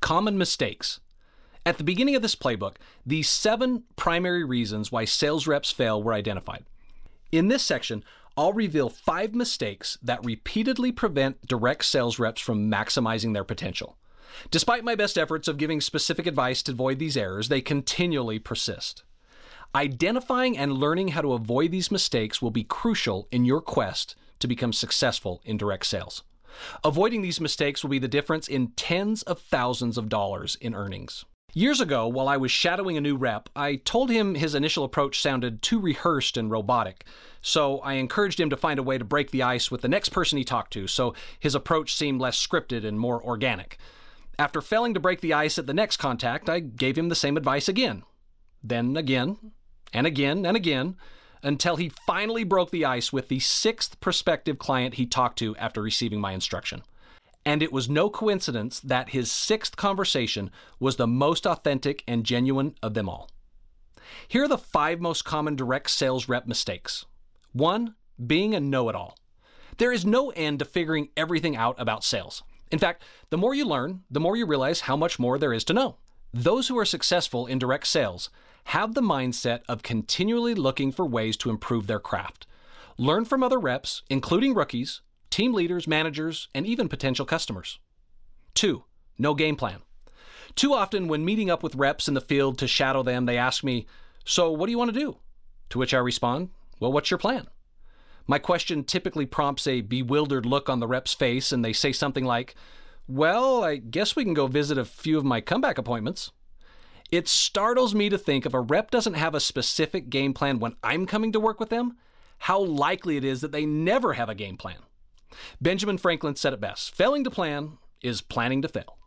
Common mistakes. At the beginning of this playbook, the 7 primary reasons why sales reps fail were identified. In this section, I'll reveal 5 mistakes that repeatedly prevent direct sales reps from maximizing their potential. Despite my best efforts of giving specific advice to avoid these errors, they continually persist. Identifying and learning how to avoid these mistakes will be crucial in your quest to become successful in direct sales. Avoiding these mistakes will be the difference in tens of thousands of dollars in earnings. Years ago, while I was shadowing a new rep, I told him his initial approach sounded too rehearsed and robotic, so I encouraged him to find a way to break the ice with the next person he talked to, so his approach seemed less scripted and more organic. After failing to break the ice at the next contact, I gave him the same advice again, then again, and again, and again, until he finally broke the ice with the 6th prospective client he talked to after receiving my instruction. And it was no coincidence that his 6th conversation was the most authentic and genuine of them all. Here are the 5 most common direct sales rep mistakes. 1, being a know-it-all. There is no end to figuring everything out about sales. In fact, the more you learn, the more you realize how much more there is to know. Those who are successful in direct sales have the mindset of continually looking for ways to improve their craft. Learn from other reps, including rookies, team leaders, managers, and even potential customers. 2, no game plan. Too often when meeting up with reps in the field to shadow them, they ask me, "So what do you want to do?" To which I respond, "Well, what's your plan?" My question typically prompts a bewildered look on the rep's face, and they say something like, "Well, I guess we can go visit a few of my comeback appointments." It startles me to think if a rep doesn't have a specific game plan when I'm coming to work with them, how likely it is that they never have a game plan. Benjamin Franklin said it best, failing to plan is planning to fail.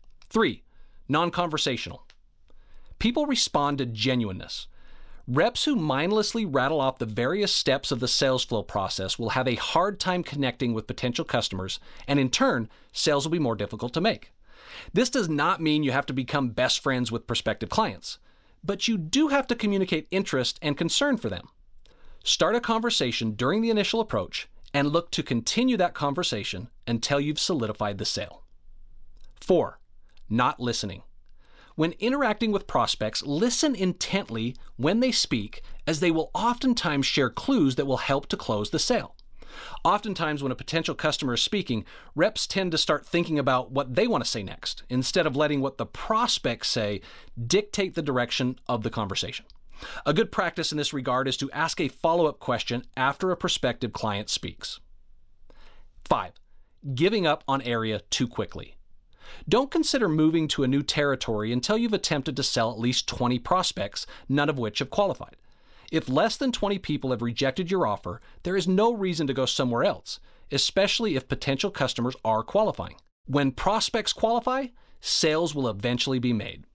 3, non-conversational. People respond to genuineness. Reps who mindlessly rattle off the various steps of the sales flow process will have a hard time connecting with potential customers, and in turn, sales will be more difficult to make. This does not mean you have to become best friends with prospective clients, but you do have to communicate interest and concern for them. Start a conversation during the initial approach and look to continue that conversation until you've solidified the sale. 4, not listening. When interacting with prospects, listen intently when they speak, as they will oftentimes share clues that will help to close the sale. Oftentimes when a potential customer is speaking, reps tend to start thinking about what they want to say next, instead of letting what the prospects say dictate the direction of the conversation. A good practice in this regard is to ask a follow-up question after a prospective client speaks. 5, giving up on area too quickly. Don't consider moving to a new territory until you've attempted to sell at least 20 prospects, none of which have qualified. If less than 20 people have rejected your offer, there is no reason to go somewhere else, especially if potential customers are qualifying. When prospects qualify, sales will eventually be made.